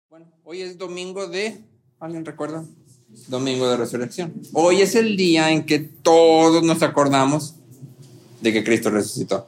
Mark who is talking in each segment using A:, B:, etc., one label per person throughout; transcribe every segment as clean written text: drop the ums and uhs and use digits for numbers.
A: Bueno, hoy es domingo de... ¿Alguien recuerda? Domingo de Resurrección. Hoy es el día en que todos nos acordamos de que Cristo resucitó.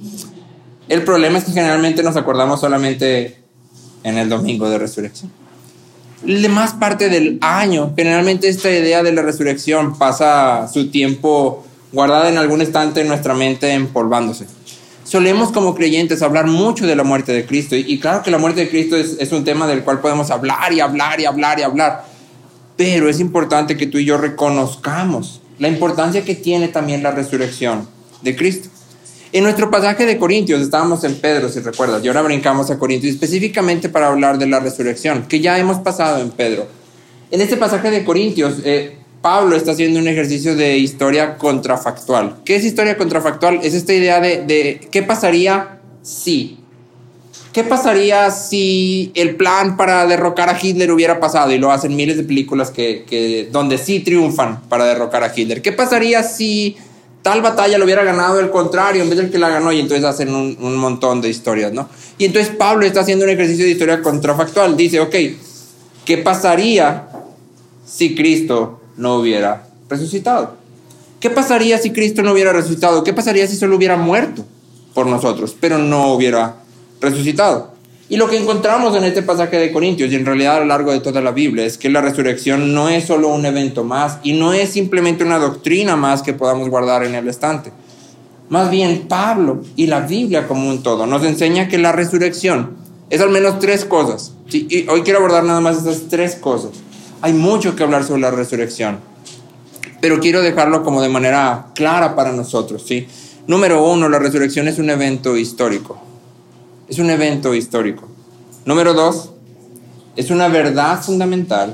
A: El problema es que generalmente nos acordamos solamente en el domingo de Resurrección. La demás parte del año, generalmente esta idea de la resurrección pasa su tiempo guardada en algún estante en nuestra mente empolvándose. Solemos como creyentes hablar mucho de la muerte de Cristo y claro que la muerte de Cristo es un tema del cual podemos hablar y hablar y hablar y hablar, pero es importante que tú y yo reconozcamos la importancia que tiene también la resurrección de Cristo. En nuestro pasaje de Corintios, estábamos en Pedro, si recuerdas, y ahora brincamos a Corintios específicamente para hablar de la resurrección, que ya hemos pasado en Pedro. En este pasaje de Corintios, Pablo está haciendo un ejercicio de historia contrafactual. ¿Qué es historia contrafactual? Es esta idea de qué pasaría si. ¿Qué pasaría si el plan para derrocar a Hitler hubiera pasado? Y lo hacen miles de películas donde sí triunfan para derrocar a Hitler. ¿Qué pasaría si tal batalla lo hubiera ganado el contrario en vez del que la ganó? Y entonces hacen un montón de historias, ¿no? Y entonces Pablo está haciendo un ejercicio de historia contrafactual. Dice, ok, ¿qué pasaría si Cristo no hubiera resucitado? ¿Qué pasaría si Cristo no hubiera resucitado? ¿Qué pasaría si solo hubiera muerto por nosotros, pero no hubiera resucitado? Y lo que encontramos en este pasaje de Corintios y en realidad a lo largo de toda la Biblia es que la resurrección no es solo un evento más y no es simplemente una doctrina más que podamos guardar en el estante. Más bien Pablo y la Biblia como un todo nos enseña que la resurrección es al menos tres cosas. ¿Sí? Y hoy quiero abordar nada más esas tres cosas. Hay mucho que hablar sobre la resurrección, pero quiero dejarlo como de manera clara para nosotros, ¿sí? Número uno, la resurrección es un evento histórico. Es un evento histórico. Número dos, es una verdad fundamental.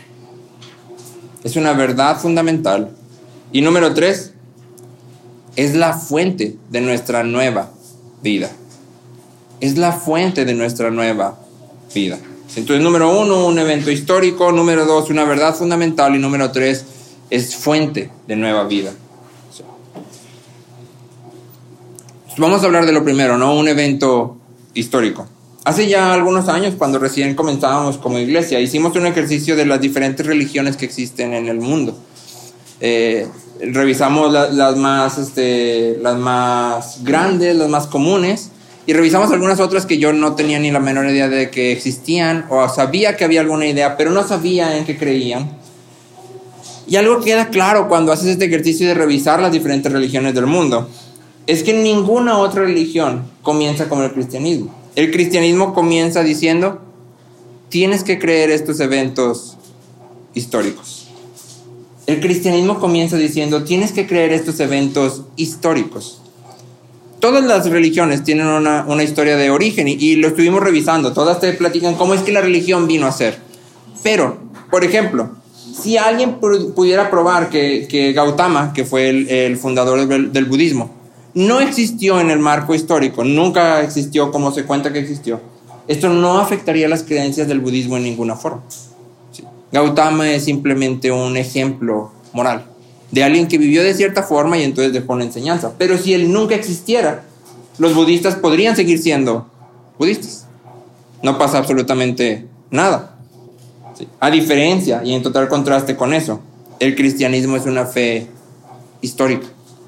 A: Es una verdad fundamental. Y número tres, es la fuente de nuestra nueva vida. Es la fuente de nuestra nueva vida. Entonces, número uno, un evento histórico. Número dos, una verdad fundamental. Y número tres, es fuente de nueva vida. Vamos a hablar de lo primero, ¿no? Un evento histórico. Hace ya algunos años, cuando recién comenzábamos como iglesia, hicimos un ejercicio de las diferentes religiones que existen en el mundo. Revisamos las más grandes, las más comunes, y revisamos algunas otras que yo no tenía ni la menor idea de que existían, o sabía que había alguna idea, pero no sabía en qué creían. Y algo queda claro cuando haces este ejercicio de revisar las diferentes religiones del mundo, es que ninguna otra religión comienza como el cristianismo. El cristianismo comienza diciendo, tienes que creer estos eventos históricos. El cristianismo comienza diciendo, tienes que creer estos eventos históricos. Todas las religiones tienen una historia de origen y lo estuvimos revisando. Todas te platican cómo es que la religión vino a ser. Pero, por ejemplo, si alguien pudiera probar que Gautama, que fue el fundador del budismo, no existió en el marco histórico, nunca existió como se cuenta que existió, esto no afectaría las creencias del budismo en ninguna forma. Sí. Gautama es simplemente un ejemplo moral de alguien que vivió de cierta forma y entonces dejó una enseñanza. Pero si él nunca existiera, los budistas podrían seguir siendo budistas. No pasa absolutamente nada. Sí. A diferencia, y en total contraste con eso, el cristianismo es una fe histórica.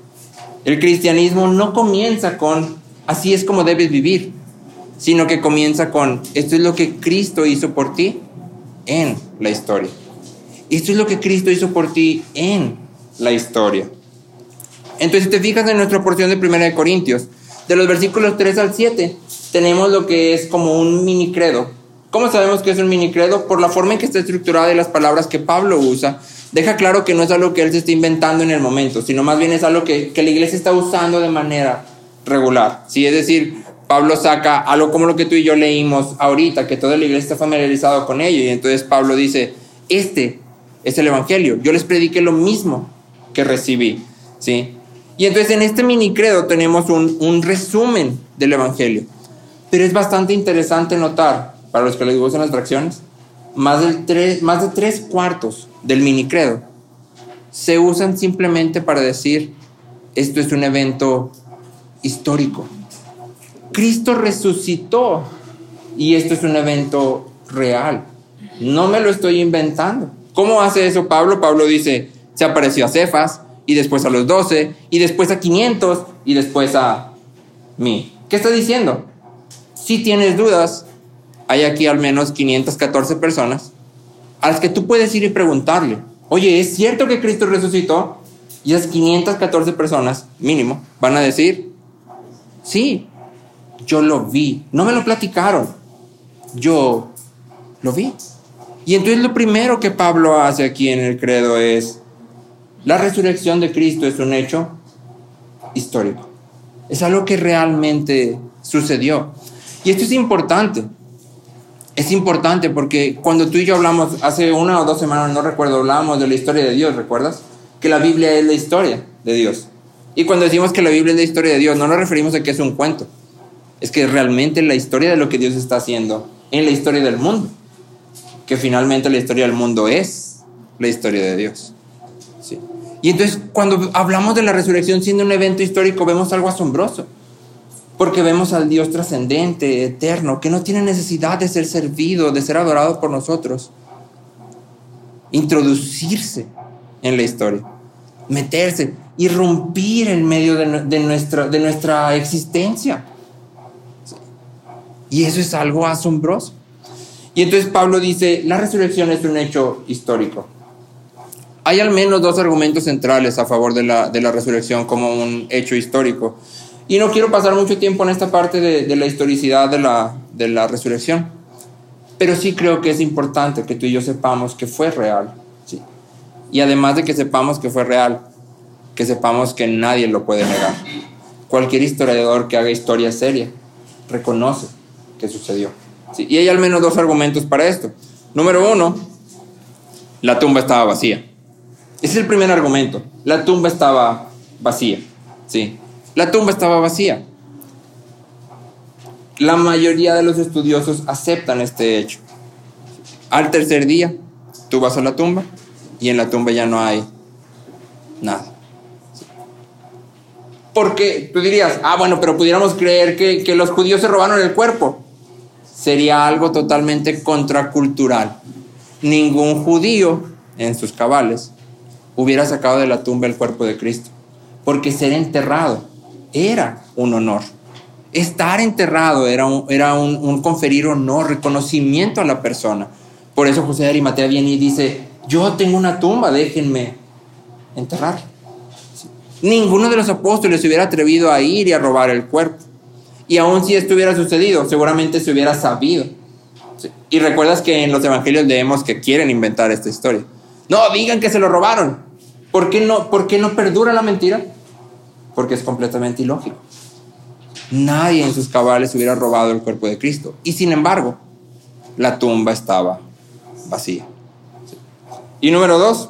A: El cristianismo no comienza con así es como debes vivir, sino que comienza con esto es lo que Cristo hizo por ti en la historia. Esto es lo que Cristo hizo por ti en la historia. Entonces, si te fijas en nuestra porción de 1 Corintios, de los versículos 3 al 7, tenemos lo que es como un mini credo. ¿Cómo sabemos que es un mini credo? Por la forma en que está estructurada y las palabras que Pablo usa. Deja claro que no es algo que él se está inventando en el momento, sino más bien es algo que la iglesia está usando de manera regular. ¿Sí? Es decir, Pablo saca algo como lo que tú y yo leímos ahorita, que toda la iglesia está familiarizado con ello, y entonces Pablo dice, este es el evangelio, yo les prediqué lo mismo que recibí. ¿Sí? Y entonces en este mini credo tenemos un resumen del evangelio, pero es bastante interesante notar, para los que les gustan las fracciones, más de 3/4 del mini credo se usan simplemente para decir esto es un evento histórico. Cristo resucitó y esto es un evento real. No me lo estoy inventando. ¿Cómo hace eso Pablo? Pablo dice, se apareció a Cefas, y después a los 12, y después a 500, y después a mí. ¿Qué está diciendo? Si tienes dudas, hay aquí al menos 514 personas a las que tú puedes ir y preguntarle, oye, ¿es cierto que Cristo resucitó? Y esas 514 personas, mínimo, van a decir, sí, yo lo vi. No me lo platicaron, yo lo vi. Y entonces lo primero que Pablo hace aquí en el credo es, la resurrección de Cristo es un hecho histórico. Es algo que realmente sucedió. Y esto es importante. Es importante porque cuando tú y yo hablamos, hace 1 o 2 semanas, no recuerdo, hablábamos de la historia de Dios, ¿recuerdas? Que la Biblia es la historia de Dios. Y cuando decimos que la Biblia es la historia de Dios, no nos referimos a que es un cuento. Es que realmente la historia de lo que Dios está haciendo en la historia del mundo. Que finalmente la historia del mundo es la historia de Dios. ¿Sí? Y entonces cuando hablamos de la resurrección siendo un evento histórico, vemos algo asombroso. Porque vemos al Dios trascendente, eterno, que no tiene necesidad de ser servido, de ser adorado por nosotros. Introducirse en la historia. Meterse, irrumpir en medio de nuestra existencia. Y eso es algo asombroso. Y entonces Pablo dice, la resurrección es un hecho histórico. Hay al menos 2 argumentos centrales a favor de la resurrección como un hecho histórico. Y no quiero pasar mucho tiempo en esta parte de la historicidad de la resurrección. Pero sí creo que es importante que tú y yo sepamos que fue real. ¿Sí? Y además de que sepamos que fue real, que sepamos que nadie lo puede negar. Cualquier historiador que haga historia seria reconoce que sucedió. ¿Sí? Y hay al menos 2 argumentos para esto. Número 1, la tumba estaba vacía. Ese es el primer argumento. La tumba estaba vacía. ¿Sí? La tumba estaba vacía. La mayoría de los estudiosos aceptan este hecho. Al tercer día, tú vas a la tumba y en la tumba ya no hay nada. Porque tú dirías, bueno, pero pudiéramos creer que los judíos se robaron el cuerpo. Sería algo totalmente contracultural. Ningún judío en sus cabales hubiera sacado de la tumba el cuerpo de Cristo. Porque ser enterrado era un honor. Estar enterrado era un conferir honor, reconocimiento a la persona. Por eso José de Arimatea viene y dice, yo tengo una tumba, déjenme enterrar. ¿Sí? Ninguno de los apóstoles se hubiera atrevido a ir y a robar el cuerpo. Y aun si esto hubiera sucedido, seguramente se hubiera sabido. ¿Sí? Y recuerdas que en los evangelios leemos que quieren inventar esta historia. No, digan que se lo robaron. ¿Por qué no perdura la mentira? Porque es completamente ilógico. Nadie en sus cabales hubiera robado el cuerpo de Cristo. Y sin embargo, la tumba estaba vacía. ¿Sí? Y número 2,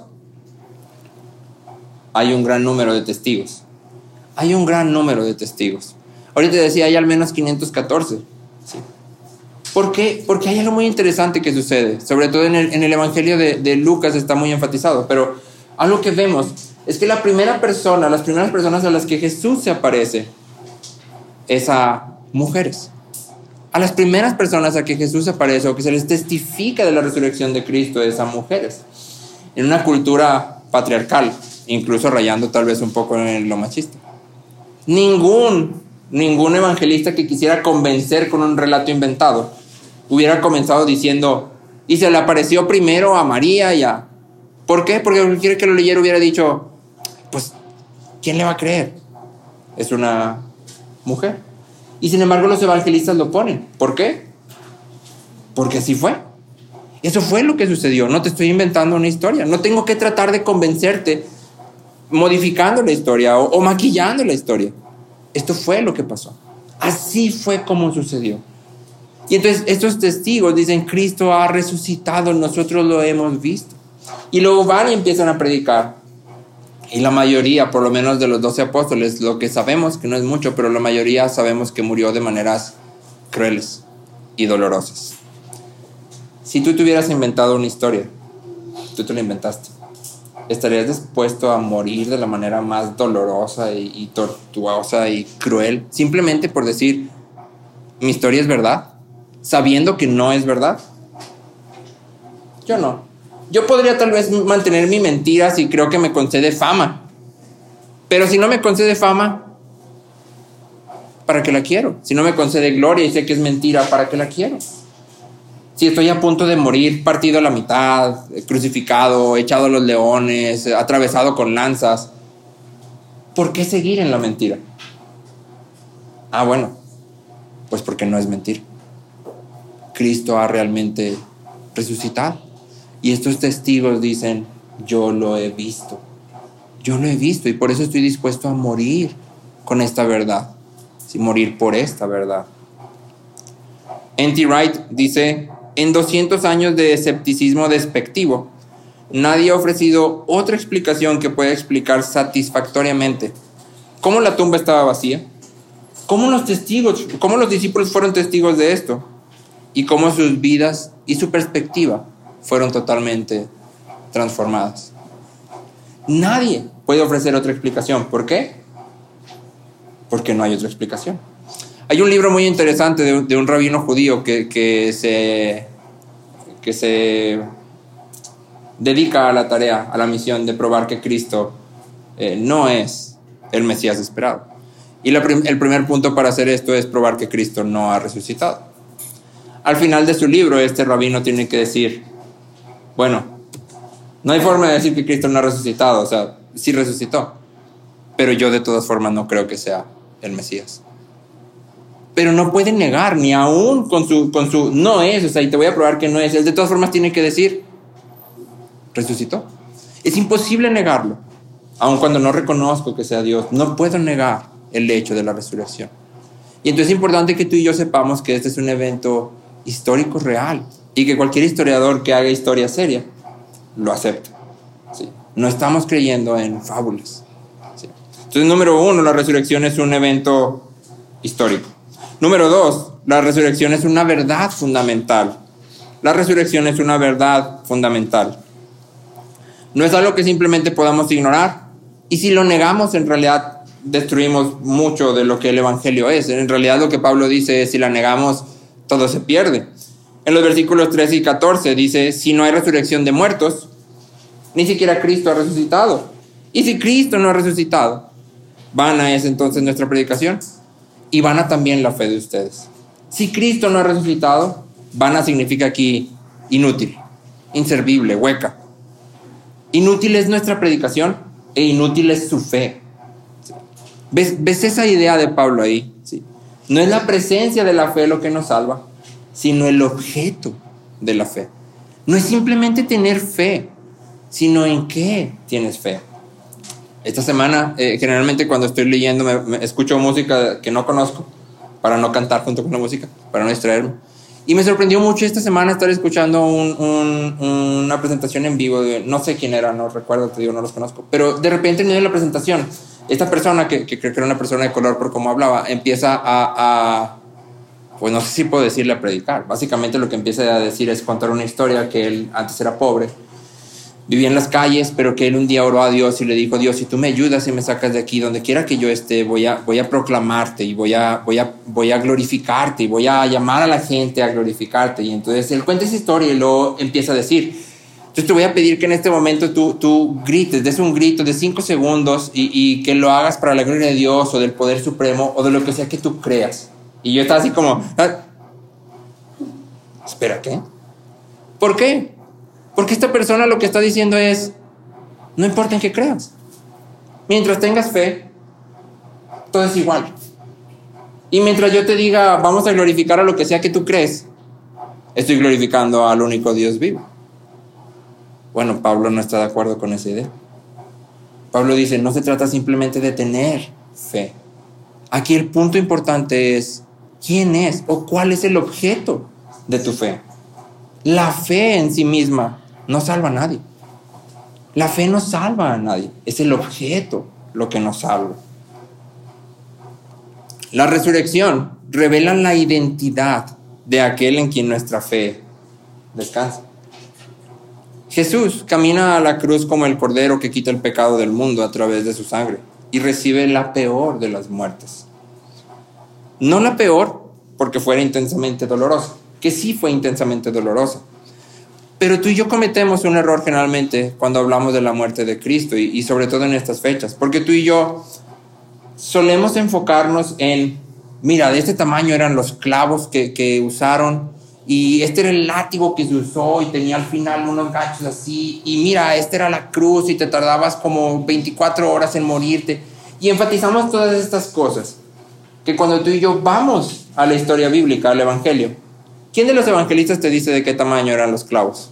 A: hay un gran número de testigos. Hay un gran número de testigos. Ahorita decía, hay al menos 514. ¿Sí? ¿Por qué? Porque hay algo muy interesante que sucede. Sobre todo en el evangelio de Lucas está muy enfatizado. Pero algo que vemos es que las primeras personas a las que Jesús se aparece es a mujeres. A las primeras personas a que Jesús se aparece o que se les testifica de la resurrección de Cristo es a mujeres. En una cultura patriarcal, incluso rayando tal vez un poco en lo machista. Ningún evangelista que quisiera convencer con un relato inventado hubiera comenzado diciendo, y se le apareció primero a María y a... ¿Por qué? Porque cualquiera que lo leyera hubiera dicho, pues, ¿quién le va a creer? Es una mujer. Y sin embargo los evangelistas lo ponen. ¿Por qué? Porque así fue. Eso fue lo que sucedió. No te estoy inventando una historia. No tengo que tratar de convencerte modificando la historia o maquillando la historia. Esto fue lo que pasó. Así fue como sucedió. Y entonces estos testigos dicen, Cristo ha resucitado, nosotros lo hemos visto. Y luego van y empiezan a predicar. Y la mayoría, por lo menos de los 12 apóstoles, lo que sabemos, que no es mucho, pero la mayoría sabemos que murió de maneras crueles y dolorosas. Si tú te hubieras inventado una historia, tú te la inventaste, ¿estarías dispuesto a morir de la manera más dolorosa y tortuosa y cruel? Simplemente por decir, mi historia es verdad, sabiendo que no es verdad. Yo no. Yo podría tal vez mantener mi mentira si creo que me concede fama. Pero si no me concede fama, ¿para qué la quiero? Si no me concede gloria y sé que es mentira, ¿para qué la quiero? Si estoy a punto de morir, partido a la mitad, crucificado, echado a los leones, atravesado con lanzas, ¿por qué seguir en la mentira? Ah, bueno, pues porque no es mentira. Cristo ha realmente resucitado. Y estos testigos dicen, yo lo he visto. Yo lo he visto y por eso estoy dispuesto a morir con esta verdad. Sí, morir por esta verdad. N.T. Wright dice, en 200 años de escepticismo despectivo, nadie ha ofrecido otra explicación que pueda explicar satisfactoriamente cómo la tumba estaba vacía, cómo los discípulos fueron testigos de esto y cómo sus vidas y su perspectiva fueron totalmente transformadas. Nadie puede ofrecer otra explicación. ¿Por qué? Porque no hay otra explicación. Hay un libro muy interesante de un rabino judío que se dedica a la tarea, a la misión de probar que Cristo no es el Mesías esperado. Y el primer punto para hacer esto es probar que Cristo no ha resucitado. Al final de su libro, este rabino tiene que decir, bueno, no hay forma de decir que Cristo no ha resucitado, o sea, sí resucitó, pero yo de todas formas no creo que sea el Mesías. Pero no puede negar, ni aún con su no es, o sea, y te voy a probar que no es. Él de todas formas tiene que decir, resucitó. Es imposible negarlo, aun cuando no reconozco que sea Dios. No puedo negar el hecho de la resurrección. Y entonces es importante que tú y yo sepamos que este es un evento histórico real y que cualquier historiador que haga historia seria lo acepta. ¿Sí? No estamos creyendo en fábulas. ¿Sí? Entonces, número 1, la resurrección es un evento histórico. Número 2, la resurrección es una verdad fundamental. La resurrección es una verdad fundamental. No es algo que simplemente podamos ignorar. Y si lo negamos, en realidad destruimos mucho de lo que el Evangelio es. En realidad lo que Pablo dice es, si la negamos, todo se pierde. En los versículos 13 y 14 dice, si no hay resurrección de muertos, ni siquiera Cristo ha resucitado. Y si Cristo no ha resucitado, vana es entonces nuestra predicación y vana también la fe de ustedes. Si Cristo no ha resucitado, vana significa aquí inútil, inservible, hueca. Inútil es nuestra predicación e inútil es su fe. ¿Ves esa idea de Pablo ahí? ¿Sí? No es la presencia de la fe lo que nos salva, sino el objeto de la fe. No es simplemente tener fe, sino en qué tienes fe. Esta semana, generalmente cuando estoy leyendo, me escucho música que no conozco, para no cantar junto con la música, para no distraerme. Y me sorprendió mucho esta semana estar escuchando una presentación en vivo de, no sé quién era, no recuerdo, te digo, no los conozco, pero de repente en medio de la presentación, esta persona, que creo que era una persona de color por cómo hablaba, empieza pues no sé si puedo decirle a predicar. Básicamente lo que empieza a decir es contar una historia que él antes era pobre, vivía en las calles, pero que él un día oró a Dios y le dijo, Dios, si tú me ayudas y me sacas de aquí, donde quiera que yo esté, voy a proclamarte y voy a glorificarte y voy a llamar a la gente a glorificarte. Y entonces él cuenta esa historia y luego empieza a decir, entonces te voy a pedir que en este momento tú grites, des un grito de 5 segundos y que lo hagas para la gloria de Dios o del poder supremo o de lo que sea que tú creas. Y yo estaba así como, espera, ¿qué? ¿Por qué? Porque esta persona lo que está diciendo es, no importa en qué creas, mientras tengas fe, todo es igual. Y mientras yo te diga, vamos a glorificar a lo que sea que tú crees, estoy glorificando al único Dios vivo. Bueno, Pablo no está de acuerdo con esa idea. Pablo dice, no se trata simplemente de tener fe. Aquí el punto importante es, ¿quién es o cuál es el objeto de tu fe? La fe en sí misma no salva a nadie. La fe no salva a nadie. Es el objeto lo que nos salva. La resurrección revela la identidad de aquel en quien nuestra fe descansa. Jesús camina a la cruz como el cordero que quita el pecado del mundo a través de su sangre y recibe la peor de las muertes. No la peor porque fuera intensamente dolorosa, que sí fue intensamente dolorosa, Pero tú y yo cometemos un error generalmente cuando hablamos de la muerte de Cristo y sobre todo en estas fechas, porque tú y yo solemos enfocarnos en, mira, de este tamaño eran los clavos que usaron, y este era el látigo que se usó y tenía al final unos ganchos así, y mira, esta era la cruz y te tardabas como 24 horas en morirte. Y enfatizamos todas estas cosas, que cuando tú y yo vamos a la historia bíblica, al Evangelio, ¿quién de los evangelistas te dice de qué tamaño eran los clavos?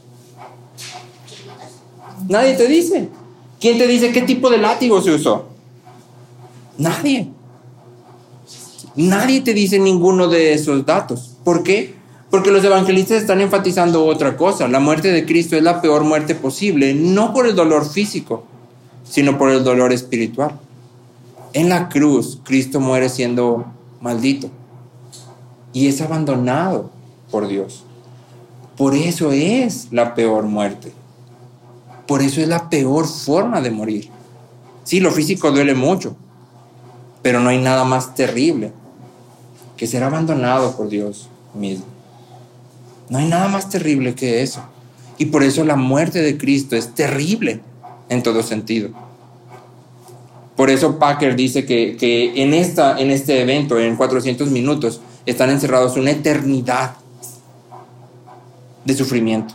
A: Nadie te dice. ¿Quién te dice qué tipo de látigo se usó? Nadie. Nadie te dice ninguno de esos datos. ¿Por qué? Porque los evangelistas están enfatizando otra cosa. La muerte de Cristo es la peor muerte posible, no por el dolor físico, sino por el dolor espiritual. En la cruz, Cristo muere siendo maldito y es abandonado por Dios. Por eso es la peor muerte. Por eso es la peor forma de morir. Sí, lo físico duele mucho, pero no hay nada más terrible que ser abandonado por Dios mismo. No hay nada más terrible que eso. Y por eso la muerte de Cristo es terrible en todo sentido. Por eso Packer dice que en este evento, en 400 minutos, están encerrados una eternidad de sufrimiento.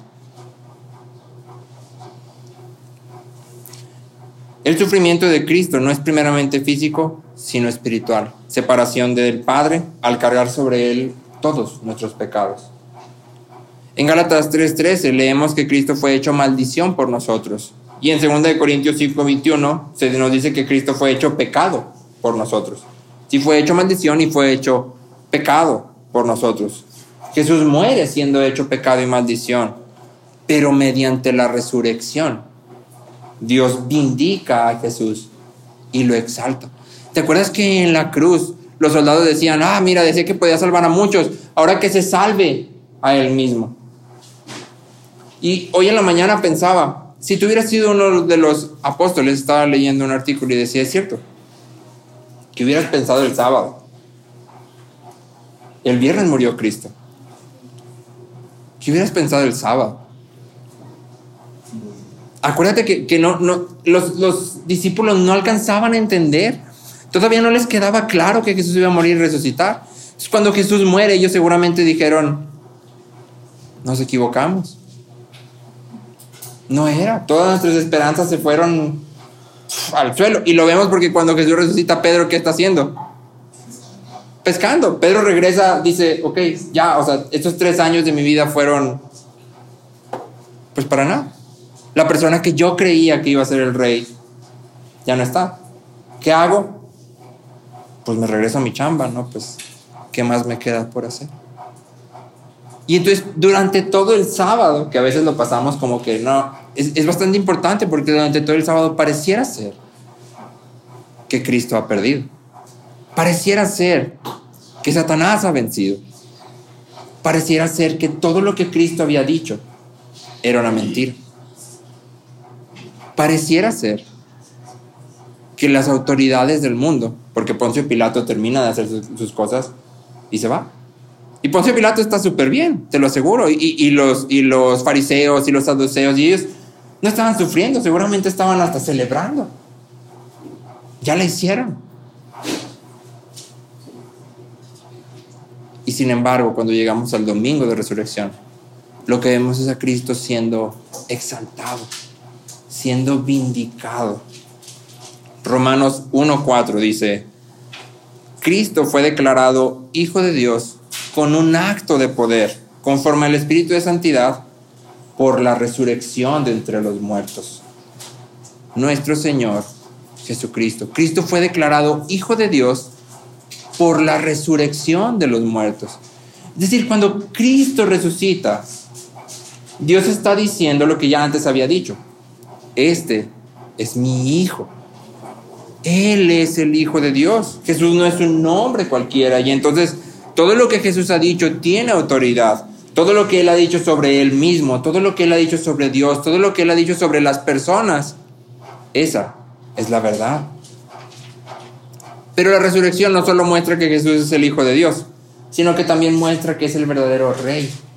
A: El sufrimiento de Cristo no es primeramente físico, sino espiritual. Separación del Padre al cargar sobre Él todos nuestros pecados. En Gálatas 3:13 leemos que Cristo fue hecho maldición por nosotros. Y en 2 Corintios 5:21 se nos dice que Cristo fue hecho pecado por nosotros. Sí, fue hecho maldición y fue hecho pecado por nosotros. Jesús muere siendo hecho pecado y maldición, pero mediante la resurrección, Dios vindica a Jesús y lo exalta. ¿Te acuerdas que en la cruz los soldados decían, mira, decía que podía salvar a muchos, ahora que se salve a él mismo? Y hoy en la mañana pensaba, si tú hubieras sido uno de los apóstoles, estaba leyendo un artículo y decía, es cierto, que hubieras pensado el sábado. El viernes murió Cristo. ¿Qué hubieras pensado el sábado? Acuérdate que los discípulos no alcanzaban a entender. Todavía no les quedaba claro que Jesús iba a morir y resucitar. Entonces, cuando Jesús muere, ellos seguramente dijeron, nos equivocamos. No era. Todas nuestras esperanzas se fueron al suelo. Y lo vemos porque cuando Jesús resucita, Pedro, ¿qué está haciendo? Pescando. Pedro regresa, dice, ok, ya, o sea, estos 3 años de mi vida fueron, pues para nada. La persona que yo creía que iba a ser el rey, ya no está. ¿Qué hago? Pues me regreso a mi chamba, ¿no? Pues, ¿qué más me queda por hacer? Y entonces, durante todo el sábado, que a veces lo pasamos como que no, es bastante importante porque durante todo el sábado pareciera ser que Cristo ha perdido. Pareciera ser que Satanás ha vencido. Pareciera ser que todo lo que Cristo había dicho era una mentira. Pareciera ser que las autoridades del mundo, porque Poncio Pilato termina de hacer sus cosas y se va. Y Poncio Pilato está súper bien, te lo aseguro. Y los fariseos y los saduceos, y ellos no estaban sufriendo, seguramente estaban hasta celebrando. Ya la hicieron. Y sin embargo, cuando llegamos al domingo de resurrección, lo que vemos es a Cristo siendo exaltado, siendo vindicado. Romanos 1:4 dice, Cristo fue declarado Hijo de Dios con un acto de poder, conforme al Espíritu de Santidad, por la resurrección de entre los muertos. Nuestro Señor Jesucristo. Cristo fue declarado Hijo de Dios por la resurrección de los muertos. Es decir, cuando Cristo resucita, Dios está diciendo lo que ya antes había dicho. Este es mi Hijo. Él es el Hijo de Dios. Jesús no es un nombre cualquiera. Y entonces, todo lo que Jesús ha dicho tiene autoridad. Todo lo que Él ha dicho sobre Él mismo, todo lo que Él ha dicho sobre Dios, todo lo que Él ha dicho sobre las personas, esa es la verdad. Pero la resurrección no solo muestra que Jesús es el Hijo de Dios, sino que también muestra que es el verdadero Rey.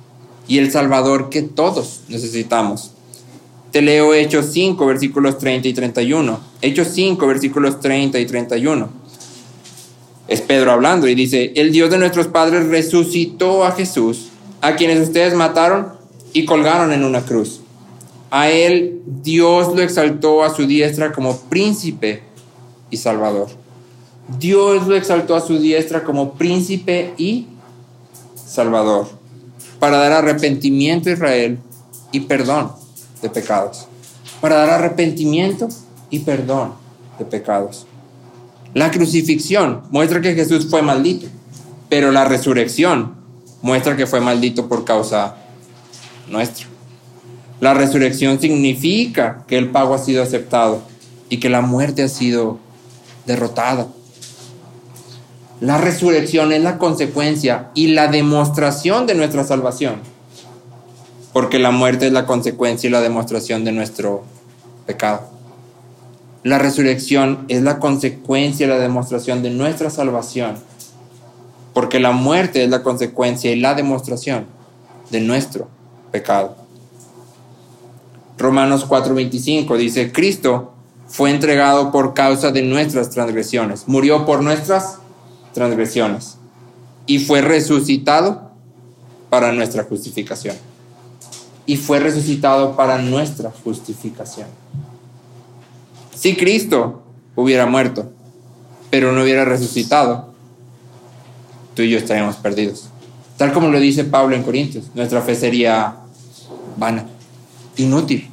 A: y el Salvador que todos necesitamos. Te leo Hechos 5, versículos 30 y 31. Hechos 5, versículos 30 y 31. Es Pedro hablando y dice: el Dios de nuestros padres resucitó a Jesús, a quienes ustedes mataron y colgaron en una cruz. A él Dios lo exaltó a su diestra como príncipe y salvador. Dios lo exaltó a su diestra como príncipe y salvador, para dar arrepentimiento a Israel y perdón de pecados. Para dar arrepentimiento y perdón de pecados. La crucifixión muestra que Jesús fue maldito, pero la resurrección muestra que fue maldito por causa nuestra. La resurrección significa que el pago ha sido aceptado y que la muerte ha sido derrotada. La resurrección es la consecuencia y la demostración de nuestra salvación, porque la muerte es la consecuencia y la demostración de nuestro pecado. La resurrección es la consecuencia y la demostración de nuestra salvación, porque la muerte es la consecuencia y la demostración de nuestro pecado. Romanos 4:25 dice: Cristo fue entregado por causa de nuestras transgresiones, murió por nuestras transgresiones y fue resucitado para nuestra justificación. Y fue resucitado para nuestra justificación. Si Cristo hubiera muerto, pero no hubiera resucitado, tú y yo estaríamos perdidos. Tal como lo dice Pablo en Corintios, nuestra fe sería vana, inútil.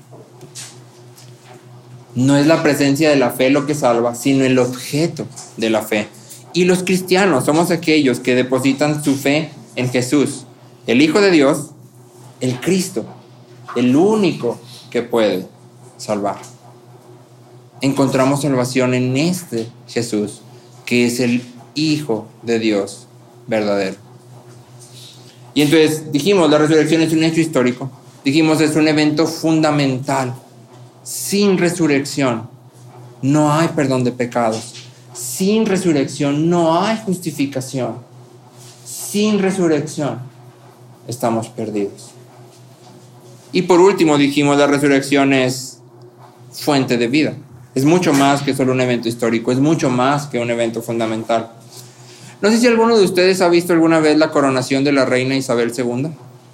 A: No es la presencia de la fe lo que salva, sino el objeto de la fe. Y los cristianos somos aquellos que depositan su fe en Jesús, el Hijo de Dios, el Cristo, el único que puede salvar. Encontramos salvación en este Jesús, que es el Hijo de Dios verdadero. Y entonces dijimos, la resurrección es un hecho histórico. Dijimos, es un evento fundamental. Sin resurrección no hay perdón de pecados. Sin resurrección no hay justificación. Sin resurrección estamos perdidos. Y por último dijimos, la resurrección es fuente de vida. Es mucho más que solo un evento histórico, es mucho más que un evento fundamental. No sé si alguno de ustedes ha visto alguna vez la coronación de la reina Isabel II.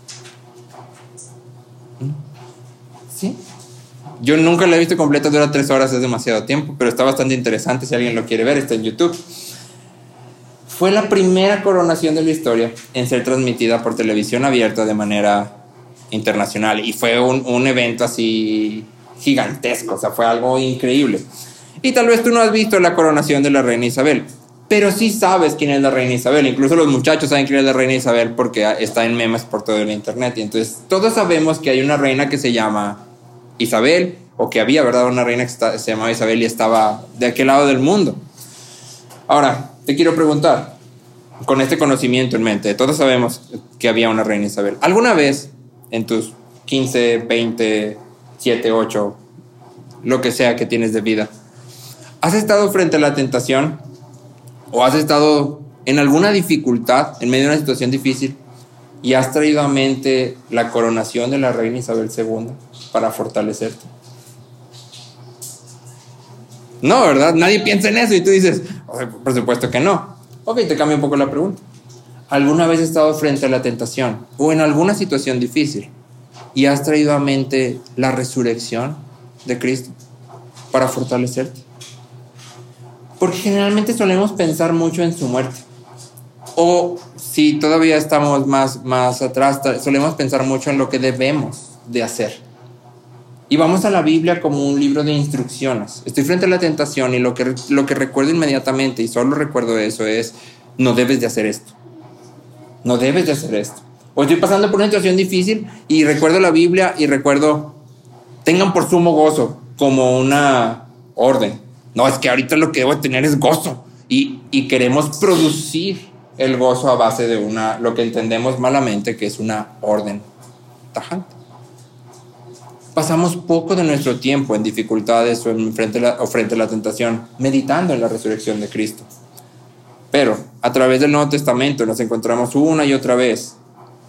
A: ¿Sí? Yo nunca la he visto completa, dura 3 horas, es demasiado tiempo, pero está bastante interesante si alguien lo quiere ver, está en YouTube. Fue la primera coronación de la historia en ser transmitida por televisión abierta de manera internacional y fue un evento así gigantesco, o sea, fue algo increíble. Y tal vez tú no has visto la coronación de la reina Isabel, pero sí sabes quién es la reina Isabel. Incluso los muchachos saben quién es la reina Isabel porque está en memes por todo el internet. Y entonces todos sabemos que hay una reina que se llama Isabel, o que había, ¿verdad? Una reina que se llamaba Isabel y estaba de aquel lado del mundo. Ahora, te quiero preguntar, con este conocimiento en mente, todos sabemos que había una reina Isabel. ¿Alguna vez en tus 15, 20, 7, 8, lo que sea que tienes de vida, has estado frente a la tentación o has estado en alguna dificultad, en medio de una situación difícil, y has traído a mente la coronación de la reina Isabel II para fortalecerte? No, ¿verdad? Nadie piensa en eso y tú dices, por supuesto que no. Ok, te cambio un poco la pregunta. ¿Alguna vez has estado frente a la tentación o en alguna situación difícil y has traído a mente la resurrección de Cristo para fortalecerte? Porque generalmente solemos pensar mucho en su muerte. O si todavía estamos más atrás, solemos pensar mucho en lo que debemos de hacer. Y vamos a la Biblia como un libro de instrucciones. Estoy frente a la tentación y lo que recuerdo inmediatamente, y solo recuerdo eso, es: no debes de hacer esto. No debes de hacer esto. O estoy pasando por una situación difícil y recuerdo la Biblia y recuerdo: tengan por sumo gozo, como una orden. No, es que ahorita lo que debo tener es gozo. Y queremos producir el gozo a base de lo que entendemos malamente que es una orden tajante. Pasamos poco de nuestro tiempo en dificultades o frente a la tentación, meditando en la resurrección de Cristo. Pero a través del Nuevo Testamento nos encontramos una y otra vez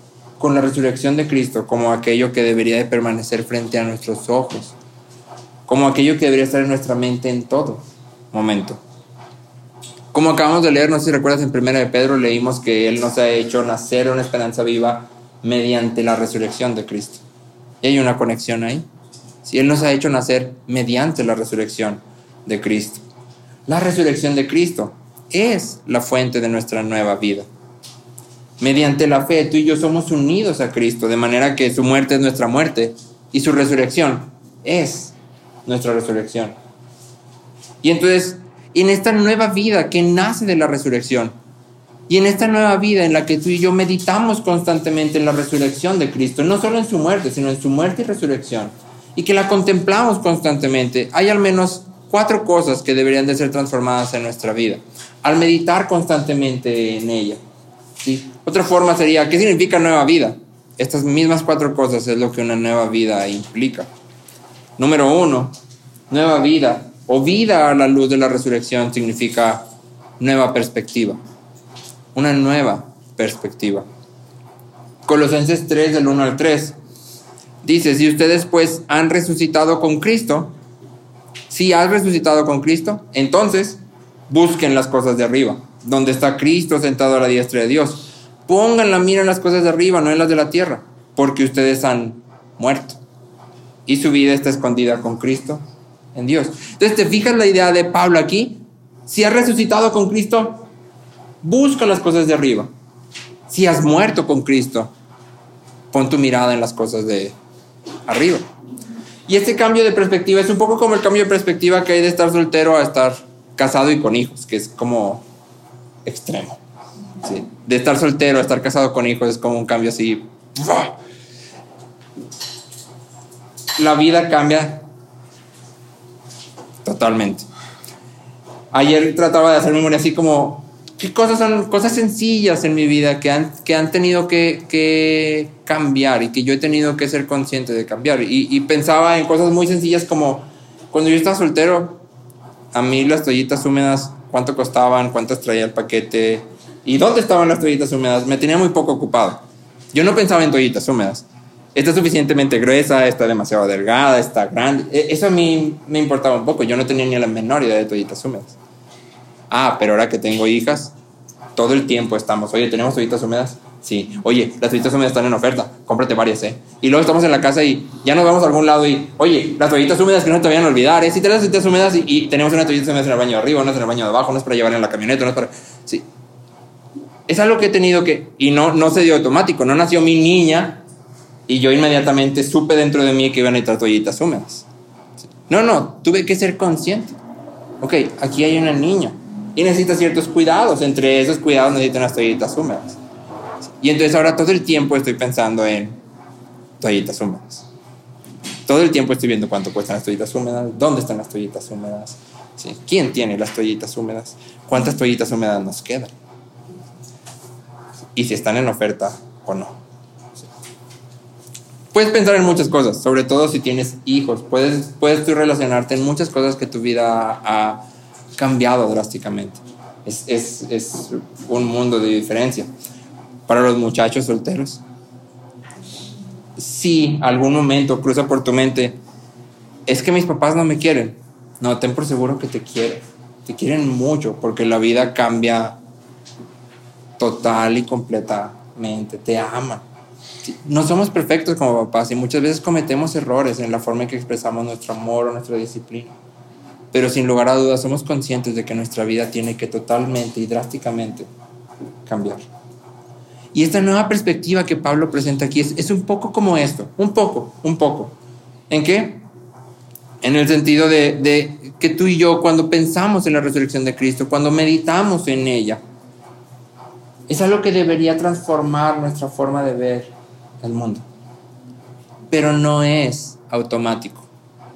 A: con la resurrección de Cristo como aquello que debería de permanecer frente a nuestros ojos, como aquello que debería estar en nuestra mente en todo momento. Como acabamos de leer, no sé si recuerdas, en 1 de Pedro leímos que Él nos ha hecho nacer una esperanza viva mediante la resurrección de Cristo. Y hay una conexión ahí. Sí, Él nos ha hecho nacer mediante la resurrección de Cristo. La resurrección de Cristo es la fuente de nuestra nueva vida. Mediante la fe, tú y yo somos unidos a Cristo, de manera que su muerte es nuestra muerte y su resurrección es nuestra resurrección. Y entonces, en esta nueva vida que nace de la resurrección, y en esta nueva vida en la que tú y yo meditamos constantemente en la resurrección de Cristo, no solo en su muerte, sino en su muerte y resurrección, y que la contemplamos constantemente, hay al menos 4 cosas que deberían de ser transformadas en nuestra vida, al meditar constantemente en ella. ¿Sí? Otra forma sería, ¿qué significa nueva vida? Estas mismas 4 cosas es lo que una nueva vida implica. Número 1, nueva vida o vida a la luz de la resurrección significa nueva perspectiva. Una nueva perspectiva. Colosenses 3, del 1 al 3, dice, si ustedes pues han resucitado con Cristo, si has resucitado con Cristo, entonces busquen las cosas de arriba, donde está Cristo sentado a la diestra de Dios. Pongan la mira en las cosas de arriba, no en las de la tierra, porque ustedes han muerto y su vida está escondida con Cristo en Dios. Entonces, ¿te fijas la idea de Pablo aquí? Si has resucitado con Cristo, busca las cosas de arriba. Si has muerto con Cristo, pon tu mirada en las cosas de arriba. Y este cambio de perspectiva es un poco como el cambio de perspectiva que hay de estar soltero a estar casado y con hijos, que es como extremo. ¿Sí? De estar soltero a estar casado con hijos es como un cambio así. La vida cambia totalmente. Ayer trataba de hacer memoria así como, ¿qué cosas son cosas sencillas en mi vida que han tenido que cambiar y que yo he tenido que ser consciente de cambiar? Y pensaba en cosas muy sencillas como cuando yo estaba soltero, a mí las toallitas húmedas, ¿cuánto costaban? ¿Cuántas traía el paquete? ¿Y dónde estaban las toallitas húmedas? Me tenía muy poco ocupado. Yo no pensaba en toallitas húmedas. Está suficientemente gruesa, está demasiado delgada, está grande. Eso a mí me importaba un poco. Yo no tenía ni la menor idea de toallitas húmedas. Pero ahora que tengo hijas, todo el tiempo estamos, oye, ¿tenemos toallitas húmedas? Sí. Oye, las toallitas húmedas están en oferta, cómprate varias, Y luego estamos en la casa y ya nos vamos a algún lado y, oye, las toallitas húmedas que no te vayan a olvidar, Si tenemos las toallitas húmedas y tenemos una toallita húmeda en el baño de arriba, unas en el baño de abajo, unas para llevar en la camioneta, unas para... Sí. Es algo que he tenido que... Y no se dio automático, no nació mi niña y yo inmediatamente supe dentro de mí que iban a necesitar toallitas húmedas. Sí. No, tuve que ser consciente. Ok, aquí hay una niña y necesita ciertos cuidados. Entre esos cuidados necesitan las toallitas húmedas. Y entonces ahora todo el tiempo estoy pensando en toallitas húmedas. Todo el tiempo estoy viendo cuánto cuestan las toallitas húmedas, dónde están las toallitas húmedas, ¿sí? ¿Quién tiene las toallitas húmedas? ¿Cuántas toallitas húmedas nos quedan? Y si están en oferta o no. ¿Sí? Puedes pensar en muchas cosas, sobre todo si tienes hijos. Puedes tú relacionarte en muchas cosas que tu vida ha cambiado drásticamente. Es un mundo de diferencia. Para los muchachos solteros, si algún momento cruza por tu mente, es que mis papás no me quieren. No, ten por seguro que te quieren mucho, porque la vida cambia total y completamente, te aman. No somos perfectos como papás y muchas veces cometemos errores en la forma en que expresamos nuestro amor o nuestra disciplina, pero sin lugar a dudas somos conscientes de que nuestra vida tiene que totalmente y drásticamente cambiar. Y esta nueva perspectiva que Pablo presenta aquí es un poco como esto, un poco. ¿En qué? En el sentido de que tú y yo, cuando pensamos en la resurrección de Cristo, cuando meditamos en ella, es algo que debería transformar nuestra forma de ver el mundo. Pero no es automático.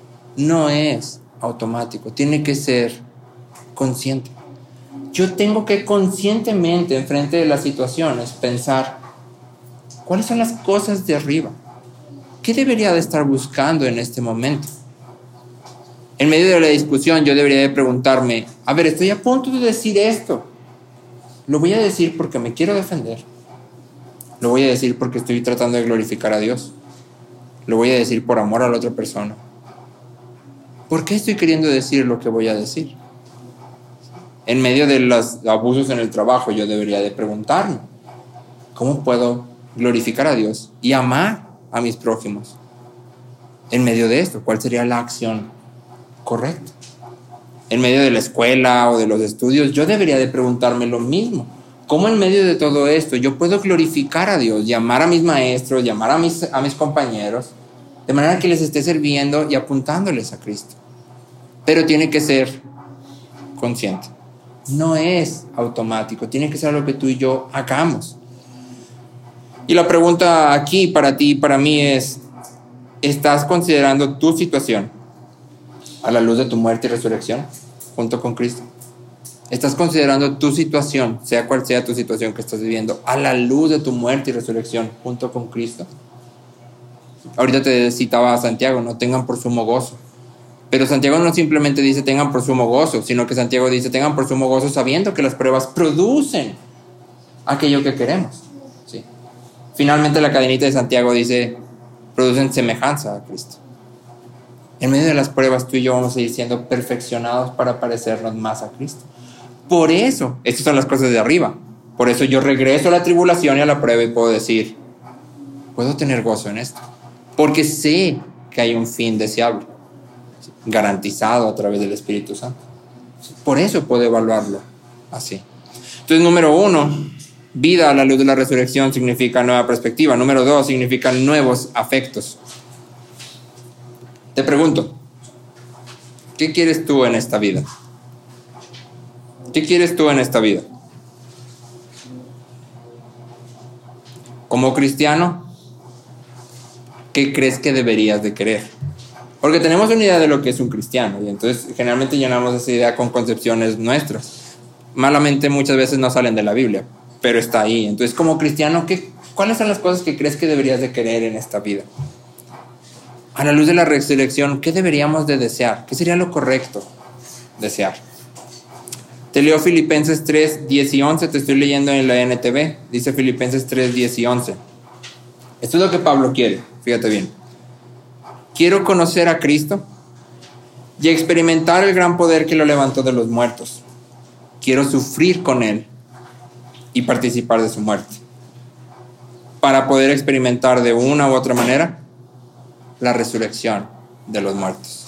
A: Tiene que ser consciente. Yo tengo que conscientemente, enfrente de las situaciones, pensar, ¿cuáles son las cosas de arriba? ¿Qué debería de estar buscando en este momento? En medio de la discusión, yo debería de preguntarme, estoy a punto de decir esto. ¿Lo voy a decir porque me quiero defender? Lo voy a decir porque estoy tratando de glorificar a Dios. Lo voy a decir por amor a la otra persona. ¿Por qué estoy queriendo decir lo que voy a decir? En medio de los abusos en el trabajo, yo debería de preguntarme, ¿cómo puedo glorificar a Dios y amar a mis prójimos? En medio de esto, ¿cuál sería la acción correcta? En medio de la escuela o de los estudios, yo debería de preguntarme lo mismo. ¿Cómo en medio de todo esto yo puedo glorificar a Dios y amar a mis maestros, y amar a mis compañeros, de manera que les esté sirviendo y apuntándoles a Cristo? Pero tiene que ser consciente. No es automático, tiene que ser algo que tú y yo hagamos. Y la pregunta aquí para ti y para mí es, ¿estás considerando tu situación a la luz de tu muerte y resurrección junto con Cristo? ¿Estás considerando tu situación, sea cual sea tu situación que estás viviendo, a la luz de tu muerte y resurrección junto con Cristo? Ahorita te citaba a Santiago, no tengan por sumo gozo. Pero Santiago no simplemente dice tengan por sumo gozo, sino que Santiago dice tengan por sumo gozo sabiendo que las pruebas producen aquello que queremos. ¿Sí? Finalmente la cadenita de Santiago dice producen semejanza a Cristo. En medio de las pruebas tú y yo vamos a ir siendo perfeccionados para parecernos más a Cristo. Por eso, estas son las cosas de arriba. Por eso yo regreso a la tribulación y a la prueba y puedo decir, puedo tener gozo en esto. Porque sé que hay un fin deseable, garantizado a través del Espíritu Santo. Por eso puedo evaluarlo así. Entonces, número 1, vida a la luz de la resurrección significa nueva perspectiva. Número 2, significa nuevos afectos. Te pregunto, ¿qué quieres tú en esta vida? ¿Qué quieres tú en esta vida? Como cristiano, ¿qué crees que deberías de querer? Porque tenemos una idea de lo que es un cristiano y entonces generalmente llenamos esa idea con concepciones nuestras. Malamente muchas veces no salen de la Biblia, pero está ahí. Entonces, como cristiano, ¿cuáles son las cosas que crees que deberías de querer en esta vida? A la luz de la resurrección, ¿qué deberíamos de desear? ¿Qué sería lo correcto desear? Te leo Filipenses 3, 10 y 11, te estoy leyendo en la NTV. Dice Filipenses 3, 10 y 11. Esto es lo que Pablo quiere, fíjate bien. Quiero conocer a Cristo y experimentar el gran poder que lo levantó de los muertos. Quiero sufrir con Él y participar de su muerte, para poder experimentar de una u otra manera la resurrección de los muertos.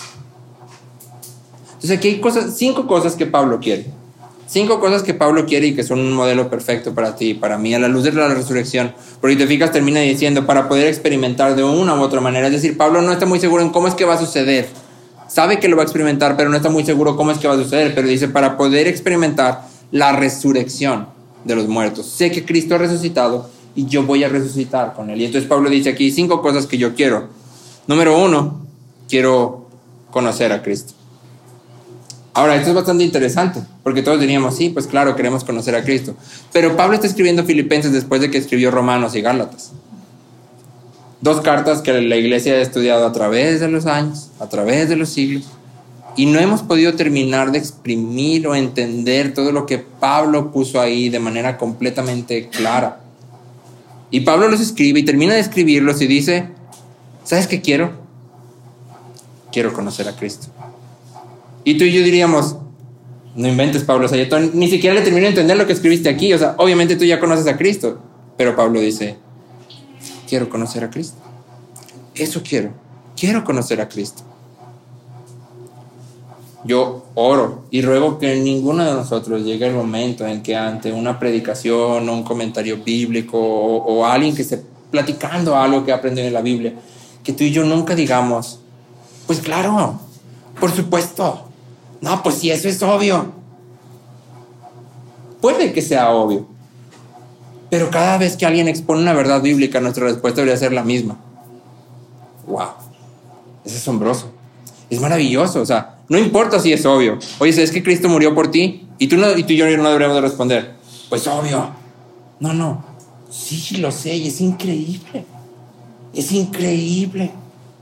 A: Entonces aquí hay 5 cosas que Pablo quiere. 5 cosas que Pablo quiere y que son un modelo perfecto para ti y para mí a la luz de la resurrección. Porque si te fijas, termina diciendo para poder experimentar de una u otra manera. Es decir, Pablo no está muy seguro en cómo es que va a suceder. Sabe que lo va a experimentar, pero no está muy seguro cómo es que va a suceder. Pero dice para poder experimentar la resurrección de los muertos. Sé que Cristo ha resucitado y yo voy a resucitar con Él. Y entonces Pablo dice aquí 5 cosas que yo quiero. Número 1, quiero conocer a Cristo. Ahora, esto es bastante interesante, porque todos diríamos, sí, pues claro, queremos conocer a Cristo. Pero Pablo está escribiendo Filipenses después de que escribió Romanos y Gálatas. 2 cartas que la iglesia ha estudiado a través de los años, a través de los siglos, y no hemos podido terminar de exprimir o entender todo lo que Pablo puso ahí de manera completamente clara. Y Pablo los escribe y termina de escribirlos y dice, ¿sabes qué quiero? Quiero conocer a Cristo. Y tú y yo diríamos, no inventes, Pablo, o sea, yo ni siquiera le termino de entender lo que escribiste aquí. O sea, obviamente tú ya conoces a Cristo. Pero Pablo dice, quiero conocer a Cristo. Eso quiero conocer a Cristo. Yo oro y ruego que ninguno de nosotros llegue el momento en que ante una predicación o un comentario bíblico o alguien que esté platicando algo que aprendió en la Biblia, que tú y yo nunca digamos, pues claro, por supuesto. No, pues sí, eso es obvio. Puede que sea obvio, pero cada vez que alguien expone una verdad bíblica, nuestra respuesta debería ser la misma. ¡Wow! Es asombroso. Es maravilloso. O sea, no importa si es obvio. Oye, ¿sabes que Cristo murió por ti? Y tú y yo no deberíamos de responder, pues obvio. No. Sí, lo sé, y es increíble. Es increíble.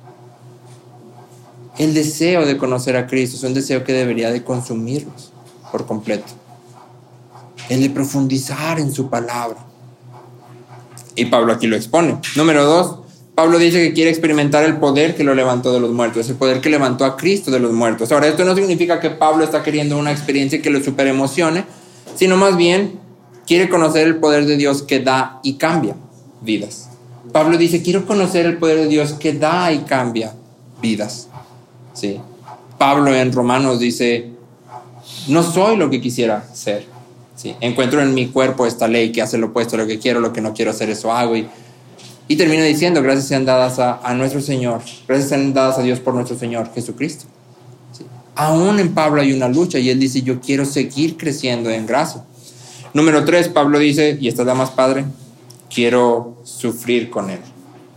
A: El deseo de conocer a Cristo es un deseo que debería de consumirnos por completo. El de profundizar en su palabra. Y Pablo aquí lo expone. Número 2, Pablo dice que quiere experimentar el poder que lo levantó de los muertos, el poder que levantó a Cristo de los muertos. Ahora, esto no significa que Pablo está queriendo una experiencia que lo superemocione, sino más bien quiere conocer el poder de Dios que da y cambia vidas. Pablo dice, quiero conocer el poder de Dios que da y cambia vidas. ¿Sí? Pablo en Romanos dice, no soy lo que quisiera ser. ¿Sí? Encuentro en mi cuerpo esta ley que hace lo opuesto a lo que quiero, lo que no quiero hacer, eso hago. Y termina diciendo, gracias sean dadas a nuestro Señor, gracias sean dadas a Dios por nuestro Señor Jesucristo. ¿Sí? Aún en Pablo hay una lucha y él dice, yo quiero seguir creciendo en gracia. Número 3, Pablo dice, y esta es la más padre, quiero sufrir con él.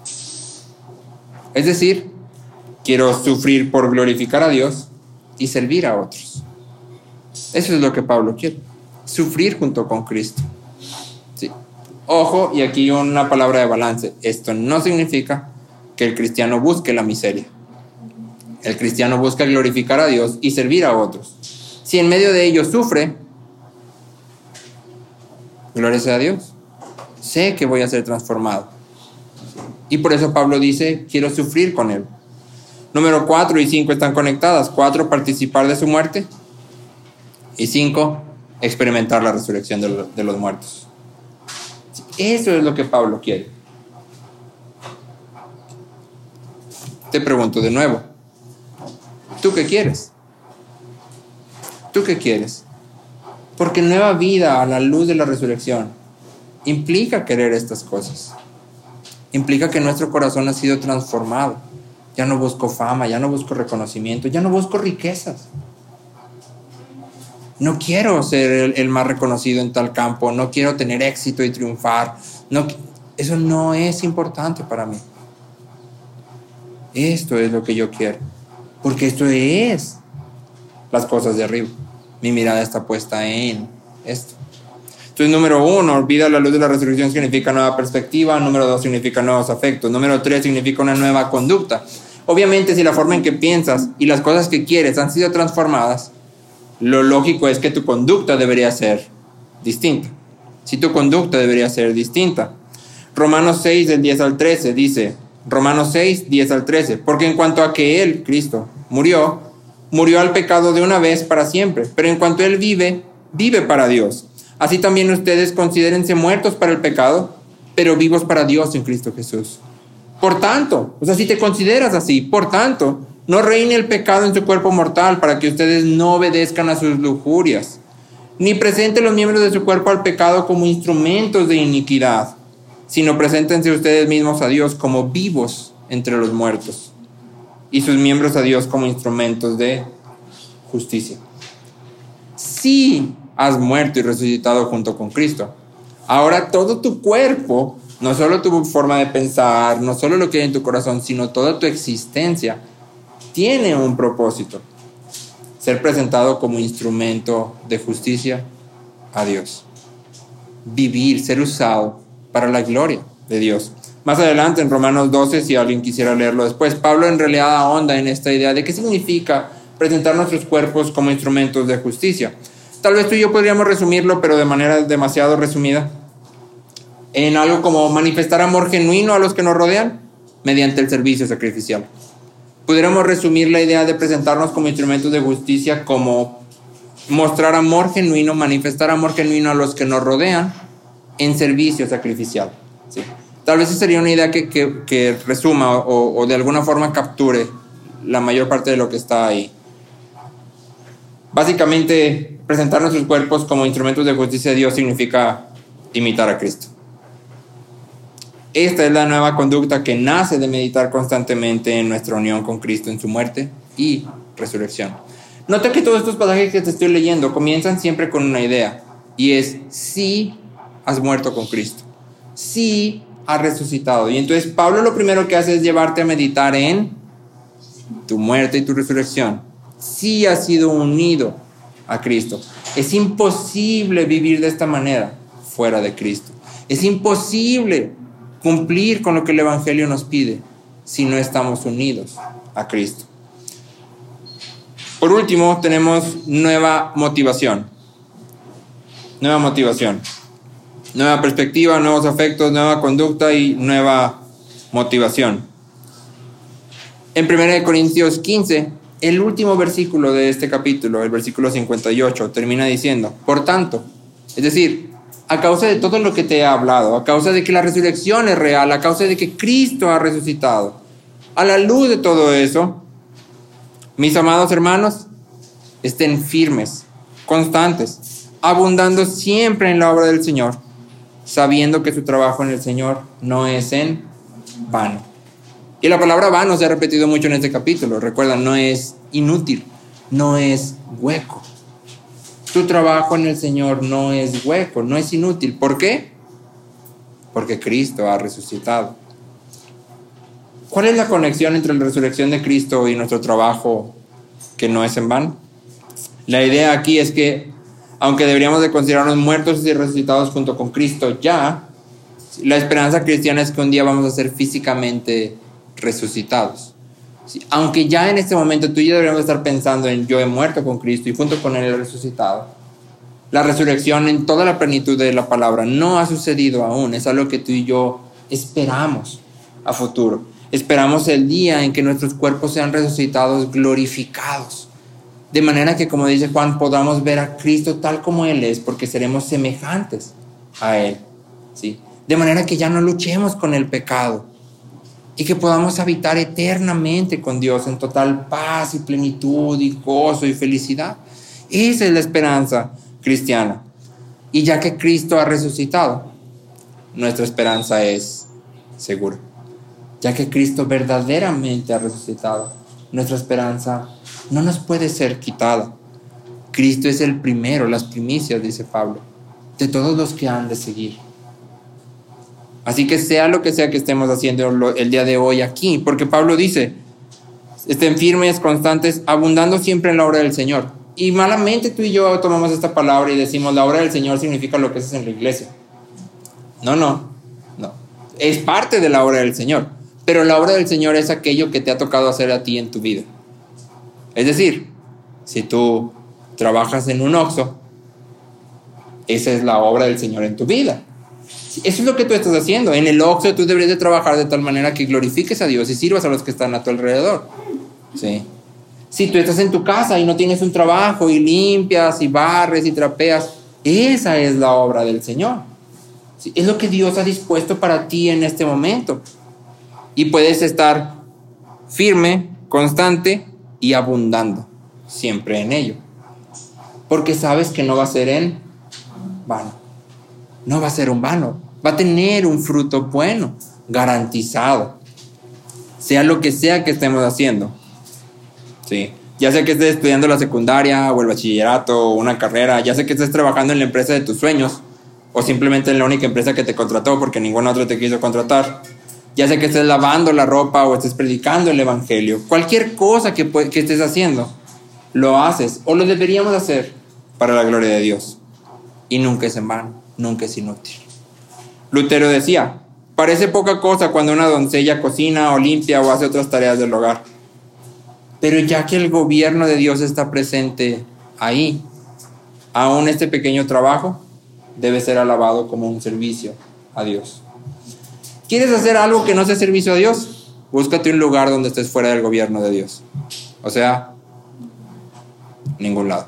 A: Es decir, quiero sufrir por glorificar a Dios y servir a otros. Eso es lo que Pablo quiere, sufrir junto con Cristo. Sí. Ojo, y aquí una palabra de balance. Esto no significa que el cristiano busque la miseria. El cristiano busca glorificar a Dios y servir a otros. Si en medio de ello sufre, gloria sea a Dios. Sé que voy a ser transformado. Y por eso Pablo dice, quiero sufrir con él. Número 4 y 5 están conectadas. 4, participar de su muerte. Y 5, experimentar la resurrección de los muertos. Eso es lo que Pablo quiere. Te pregunto de nuevo, ¿tú qué quieres? ¿Tú qué quieres? Porque nueva vida a la luz de la resurrección implica querer estas cosas. Implica que nuestro corazón ha sido transformado. Ya no busco fama, ya no busco reconocimiento, ya no busco riquezas. No quiero ser el más reconocido en tal campo, no quiero tener éxito y triunfar. No, eso no es importante para mí. Esto es lo que yo quiero, porque esto es las cosas de arriba. Mi mirada está puesta en esto. Entonces, número 1, olvida la luz de la resurrección significa nueva perspectiva. Número 2, significa nuevos afectos. Número 3, significa una nueva conducta. Obviamente, si la forma en que piensas y las cosas que quieres han sido transformadas, lo lógico es que tu conducta debería ser distinta. Si tu conducta debería ser distinta. Romanos 6, del 10 al 13 dice, Romanos 6, 10 al 13, porque en cuanto a que Él, Cristo, murió al pecado de una vez para siempre, pero en cuanto Él vive para Dios. Así también ustedes considérense muertos para el pecado, pero vivos para Dios en Cristo Jesús. Por tanto, si te consideras así, por tanto, no reine el pecado en su cuerpo mortal para que ustedes no obedezcan a sus lujurias, ni presenten los miembros de su cuerpo al pecado como instrumentos de iniquidad, sino preséntense ustedes mismos a Dios como vivos entre los muertos y sus miembros a Dios como instrumentos de justicia. Si has muerto y resucitado junto con Cristo, ahora todo tu cuerpo, no solo tu forma de pensar, no solo lo que hay en tu corazón, sino toda tu existencia, tiene un propósito: ser presentado como instrumento de justicia a Dios. Vivir, ser usado para la gloria de Dios. Más adelante en Romanos 12, si alguien quisiera leerlo después, Pablo en realidad ahonda en esta idea de qué significa presentar nuestros cuerpos como instrumentos de justicia. Tal vez tú y yo podríamos resumirlo, pero de manera demasiado resumida, en algo como manifestar amor genuino a los que nos rodean mediante el servicio sacrificial. Pudiéramos resumir la idea de presentarnos como instrumentos de justicia como mostrar amor genuino, manifestar amor genuino a los que nos rodean en servicio sacrificial. ¿Sí? Tal vez esa sería una idea que resuma o de alguna forma capture la mayor parte de lo que está ahí. Básicamente, presentar nuestros cuerpos como instrumentos de justicia de Dios significa imitar a Cristo. Esta es la nueva conducta que nace de meditar constantemente en nuestra unión con Cristo en su muerte y resurrección. Nota que todos estos pasajes que te estoy leyendo comienzan siempre con una idea, y es: si has muerto con Cristo, si has resucitado. Y entonces Pablo lo primero que hace es llevarte a meditar en tu muerte y tu resurrección. Si has sido unido a Cristo. Es imposible vivir de esta manera fuera de Cristo. Es imposible cumplir con lo que el Evangelio nos pide si no estamos unidos a Cristo. Por último, tenemos nueva motivación. Nueva motivación. nueva perspectiva, nuevos afectos, nueva conducta y nueva motivación. En 1 Corintios 15, el último versículo de este capítulo, el versículo 58, termina diciendo: por tanto, es decir, a causa de todo lo que te he hablado, a causa de que la resurrección es real, a causa de que Cristo ha resucitado, a la luz de todo eso, mis amados hermanos, estén firmes, constantes, abundando siempre en la obra del Señor, sabiendo que su trabajo en el Señor no es en vano. Y la palabra vano se ha repetido mucho en este capítulo. Recuerdan, no es inútil, no es hueco. Tu trabajo en el Señor no es hueco, no es inútil. ¿Por qué? Porque Cristo ha resucitado. ¿Cuál es la conexión entre la resurrección de Cristo y nuestro trabajo que no es en vano? La idea aquí es que, aunque deberíamos de considerarnos muertos y resucitados junto con Cristo ya, la esperanza cristiana es que un día vamos a ser físicamente resucitados. Sí, aunque ya en este momento tú y yo deberíamos estar pensando en yo he muerto con Cristo y junto con Él he resucitado. La resurrección en toda la plenitud de la palabra no ha sucedido aún. Es algo que tú y yo esperamos a futuro. Esperamos el día en que nuestros cuerpos sean resucitados, glorificados. De manera que, como dice Juan, podamos ver a Cristo tal como Él es, porque seremos semejantes a Él. ¿Sí? De manera que ya no luchemos con el pecado y que podamos habitar eternamente con Dios en total paz y plenitud y gozo y felicidad. Esa es la esperanza cristiana. Y ya que Cristo ha resucitado, nuestra esperanza es segura. Ya que Cristo verdaderamente ha resucitado, nuestra esperanza no nos puede ser quitada. Cristo es el primero, las primicias, dice Pablo, de todos los que han de seguir. Así que sea lo que sea que estemos haciendo el día de hoy aquí, porque Pablo dice, estén firmes, constantes, abundando siempre en la obra del Señor. Y malamente tú y yo tomamos esta palabra y decimos, la obra del Señor significa lo que haces en la iglesia. No. Es parte de la obra del Señor, pero la obra del Señor es aquello que te ha tocado hacer a ti en tu vida. Es decir, si tú trabajas en un Oxxo, esa es la obra del Señor en tu vida. Eso es lo que tú estás haciendo. En el Oxxo tú deberías de trabajar de tal manera que glorifiques a Dios y sirvas a los que están a tu alrededor. ¿Sí? Si tú estás en tu casa y no tienes un trabajo y limpias y barres y trapeas, esa es la obra del Señor. ¿Sí? Es lo que Dios ha dispuesto para ti en este momento. Y puedes estar firme, constante y abundando siempre en ello. Porque sabes que no va a ser en vano. No va a ser un vano, va a tener un fruto bueno, garantizado. Sea lo que sea que estemos haciendo. Sí. Ya sea que estés estudiando la secundaria o el bachillerato o una carrera, ya sea que estés trabajando en la empresa de tus sueños o simplemente en la única empresa que te contrató porque ninguna otra te quiso contratar. Ya sea que estés lavando la ropa o estés predicando el evangelio. Cualquier cosa que estés haciendo, lo haces o lo deberíamos hacer para la gloria de Dios. Y nunca es en vano. Nunca es inútil. Lutero decía, parece poca cosa cuando una doncella cocina o limpia o hace otras tareas del hogar. Pero ya que el gobierno de Dios está presente ahí, aún este pequeño trabajo debe ser alabado como un servicio a Dios. ¿Quieres hacer algo que no sea servicio a Dios? Búscate un lugar donde estés fuera del gobierno de Dios. O sea, ningún lado.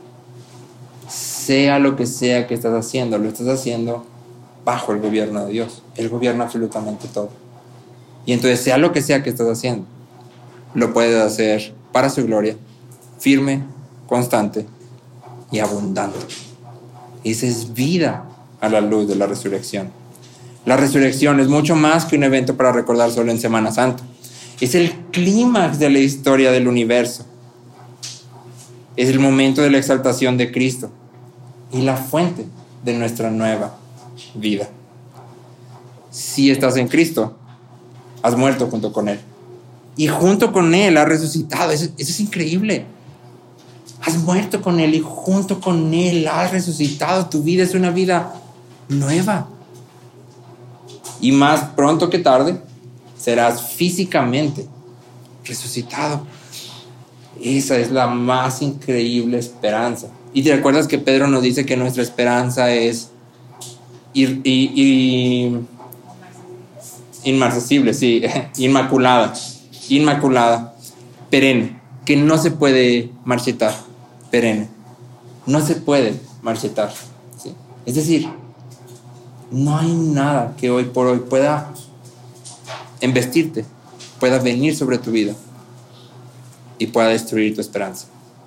A: Sea lo que sea que estás haciendo, lo estás haciendo bajo el gobierno de Dios. Él gobierna absolutamente todo. Y entonces, sea lo que sea que estás haciendo, lo puedes hacer para su gloria, firme, constante y abundante. Esa es vida a la luz de la resurrección. La resurrección es mucho más que un evento para recordar solo en Semana Santa. Es el clímax de la historia del universo. Es el momento de la exaltación de Cristo y la fuente de nuestra nueva vida. Si estás en Cristo, has muerto junto con Él. Y junto con Él has resucitado. Eso es increíble. Has muerto con Él y junto con Él has resucitado. Tu vida es una vida nueva. Y más pronto que tarde serás físicamente resucitado. Esa es la más increíble esperanza. Y te recuerdas que Pedro nos dice que nuestra esperanza es inmarcesible, sí, inmaculada, perenne, que no se puede marchitar, perenne, no se puede marchitar, ¿sí? Es decir, no hay nada que hoy por hoy pueda embestirte, pueda venir sobre tu vida y pueda destruir tu esperanza.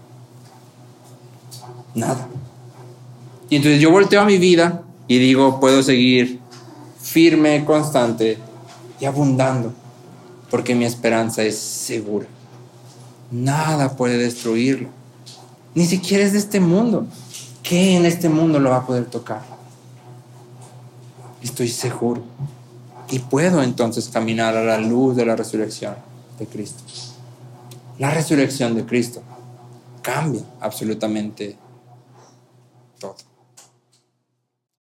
A: Nada. Y entonces yo volteo a mi vida y digo, puedo seguir firme, constante y abundando, porque mi esperanza es segura. Nada puede destruirlo. Ni siquiera es de este mundo. ¿Qué en este mundo lo va a poder tocar? Estoy seguro. Y puedo entonces caminar a la luz de la resurrección de Cristo. La resurrección de Cristo cambia absolutamente todo.